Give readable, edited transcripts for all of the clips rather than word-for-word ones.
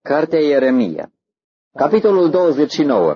Cartea Ieremia, capitolul 29.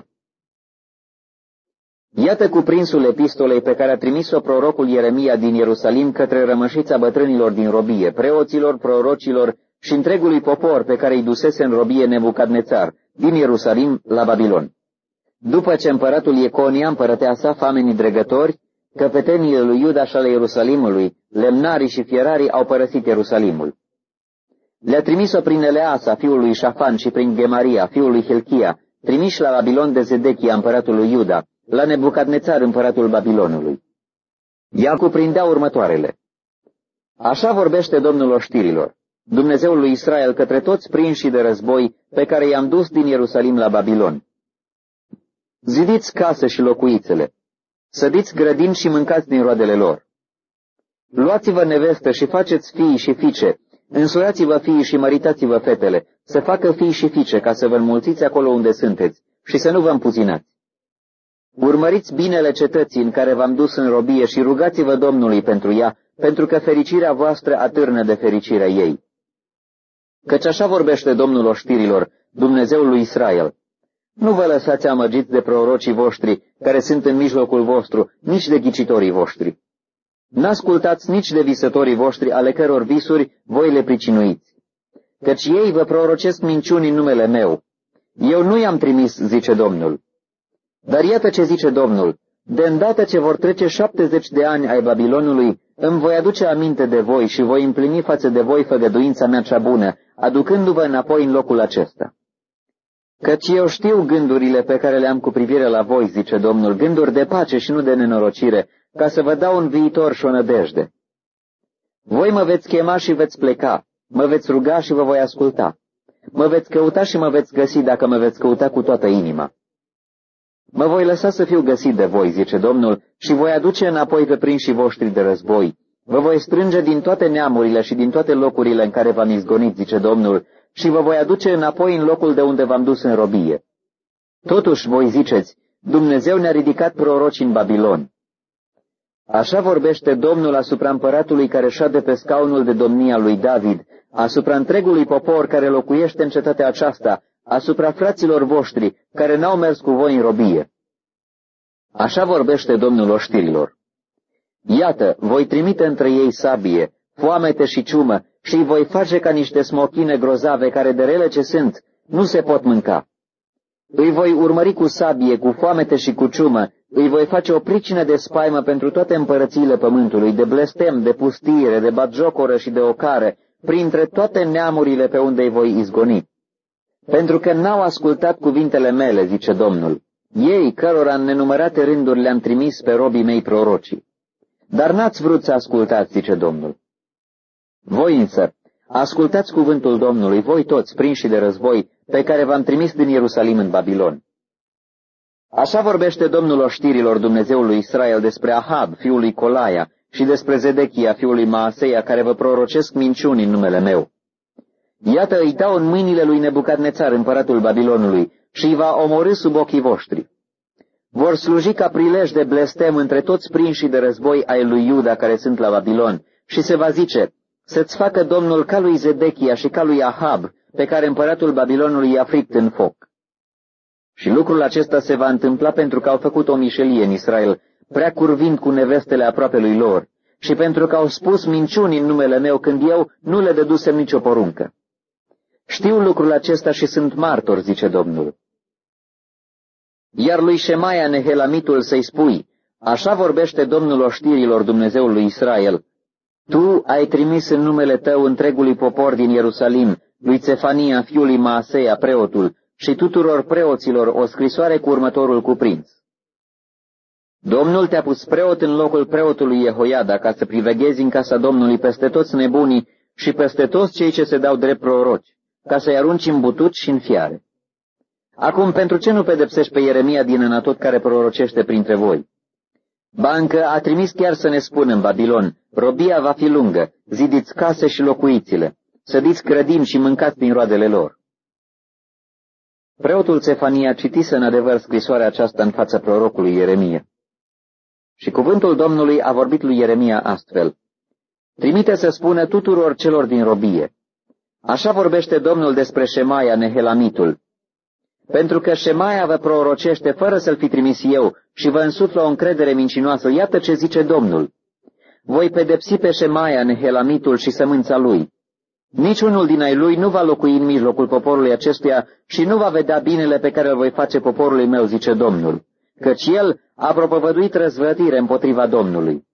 Iată cuprinsul epistolei pe care a trimis-o prorocul Ieremia din Ierusalim către rămășița bătrânilor din robie, preoților, prorocilor și întregului popor pe care îi dusese în robie Nebucadnețar, din Ierusalim la Babilon. După ce împăratul Ieconia, împărăteasa, famenii dregători, căpeteniile lui Iuda și ale Ierusalimului, lemnarii și fierarii au părăsit Ierusalimul. Le-a trimis-o prin Eleasa, fiul lui Șafan, și prin Gemaria, fiul lui Hilchia, trimiși la Babilon de Zedechia, împăratul lui Iuda, la Nebucadnețar, împăratul Babilonului. Ea cuprindea următoarele. Așa vorbește Domnul oștirilor, Dumnezeul lui Israel, către toți prinșii de război pe care i-am dus din Ierusalim la Babilon. Zidiți case și locuițele, sădiți grădini și mâncați din roadele lor. Luați-vă nevestă și faceți fii și fiice, însurați-vă fiii și măritați-vă fetele, să facă fii și fiice, ca să vă înmulțiți acolo unde sunteți și să nu vă împuzinați. Urmăriți binele cetății în care v-am dus în robie și rugați-vă Domnului pentru ea, pentru că fericirea voastră atârnă de fericirea ei. Căci așa vorbește Domnul oștirilor, Dumnezeul lui Israel. Nu vă lăsați amăgiți de prorocii voștri, care sunt în mijlocul vostru, nici de ghicitorii voștri. N-ascultați nici de visătorii voștri, ale căror visuri voi le pricinuiți. Căci ei vă prorocesc minciuni în numele meu. Eu nu i-am trimis, zice Domnul. Dar iată ce zice Domnul, de îndată ce vor trece 70 de ani ai Babilonului, îmi voi aduce aminte de voi și voi împlini față de voi făgăduința mea cea bună, aducându-vă înapoi în locul acesta. Căci eu știu gândurile pe care le am cu privire la voi, zice Domnul, gânduri de pace și nu de nenorocire, ca să vă dau un viitor și o nădejde. Voi mă veți chema și veți pleca, mă veți ruga și vă voi asculta. Mă veți căuta și mă veți găsi dacă mă veți căuta cu toată inima. Mă voi lăsa să fiu găsit de voi, zice Domnul, și voi aduce înapoi pe prinșii voștri de război. Vă voi strânge din toate neamurile și din toate locurile în care v-am izgonit, zice Domnul, și vă voi aduce înapoi în locul de unde v-am dus în robie. Totuși voi ziceți, Dumnezeu ne-a ridicat proroci în Babilon. Așa vorbește Domnul asupra împăratului care șade pe scaunul de domnia lui David, asupra întregului popor care locuiește în cetatea aceasta, asupra fraților voștri care n-au mers cu voi în robie. Așa vorbește Domnul oștirilor. Iată, voi trimite între ei sabie, foamete și ciumă și îi voi face ca niște smochine grozave care de rele ce sunt nu se pot mânca. Îi voi urmări cu sabie, cu foamete și cu ciumă, îi voi face o pricină de spaimă pentru toate împărățiile pământului, de blestem, de pustire, de batjocoră și de ocare, printre toate neamurile pe unde îi voi izgoni. Pentru că n-au ascultat cuvintele mele, zice Domnul, ei cărora în nenumărate rânduri le-am trimis pe robii mei prorocii. Dar n-ați vrut să ascultați, zice Domnul. Voi însă, ascultați cuvântul Domnului, voi toți, prinși de război, pe care v-am trimis din Ierusalim în Babilon. Așa vorbește Domnul oștirilor, Dumnezeul lui Israel, despre Ahab, fiul lui Colaia, și despre Zedechia, fiul lui Maaseia, care vă prorocesc minciuni în numele meu. Iată, îi dau în mâinile lui Nebucadnețar, împăratul Babilonului, și îi va omorî sub ochii voștri. Vor sluji ca prilej de blestem între toți prinșii de război ai lui Iuda care sunt la Babilon, și se va zice, să-ți facă Domnul ca lui Zedechia și ca lui Ahab, pe care împăratul Babilonului i-a fript în foc. Și lucrul acesta se va întâmpla pentru că au făcut o mișelie în Israel, prea curvind cu nevestele aproapelui lor, și pentru că au spus minciuni în numele meu când eu nu le dădusem nicio poruncă. Știu lucrul acesta și sunt martor, zice Domnul. Iar lui Șemaia Nehelamitul să-i spui, așa vorbește Domnul oștirilor, Dumnezeul lui Israel, tu ai trimis în numele tău întregului popor din Ierusalim, lui Țefania, fiul lui Maaseia, preotul, și tuturor preoților o scrisoare cu următorul cuprins. Domnul te-a pus preot în locul preotului Jehoiada ca să priveghezi în casa Domnului peste toți nebunii și peste toți cei ce se dau drept proroci, ca să-i arunci în butut și în fiare. Acum, pentru ce nu pedepsești pe Ieremia din Anatot care prorocește printre voi? Ba încă a trimis chiar să ne spună în Babilon, robia va fi lungă, zidiți case și locuiți-le, sădiți grădini și mâncați din roadele lor. Preotul Țefania citise în adevăr scrisoarea aceasta în fața prorocului Ieremia. Și cuvântul Domnului a vorbit lui Ieremia astfel, trimite să spună tuturor celor din robie, Așa vorbește Domnul despre Șemaia Nehelamitul. Pentru că Șemaia vă prorocește fără să-l fi trimis eu și vă însuflă o încredere mincinoasă, iată ce zice Domnul. Voi pedepsi pe Șemaia Nehelamitul și sămânța lui. Niciunul din ai lui nu va locui în mijlocul poporului acestuia și nu va vedea binele pe care îl voi face poporului meu, zice Domnul, căci el a propovăduit răzvrătire împotriva Domnului.